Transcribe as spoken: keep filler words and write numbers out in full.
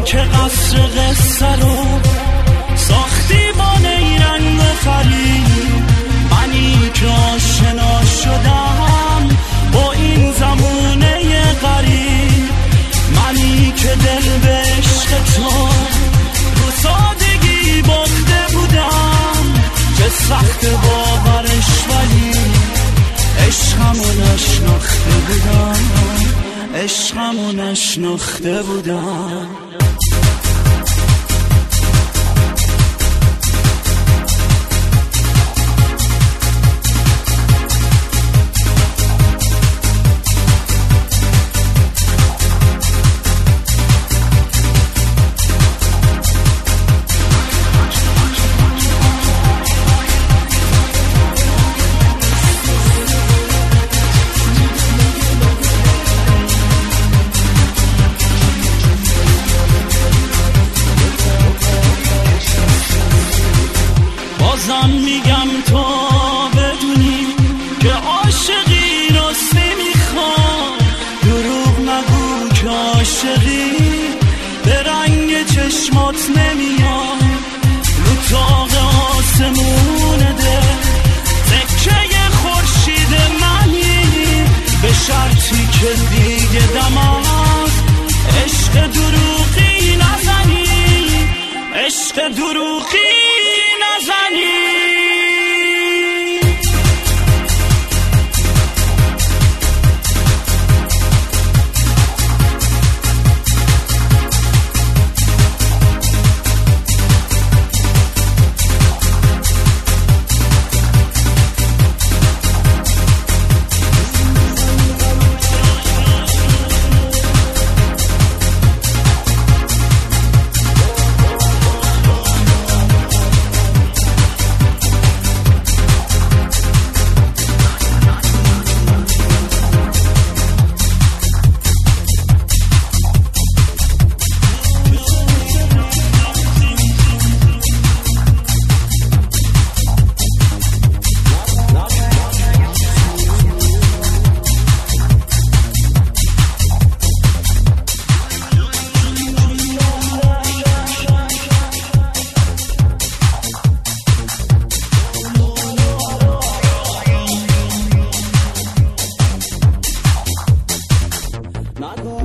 که قصر قصه رو ساختی با نیرنگ فرید، منی که آشنا شدم با این زمونه غریب، منی که دل به عشق تو رو سادگی باخته بودم، که سخت باورش ولی عشقمو نشناخته بودم، عشقمو نشناخته بودم. بازم میگم تو بدونی که عاشقی راست نمیخواد، دروغ نگو که عاشقی به رنگ چشمات نمیاد، رو تاق آسمون ده تکه خورشید منی، به شرطی که دیگه دم از عشق دروغی نزنی، عشق دروغی نزنی. Not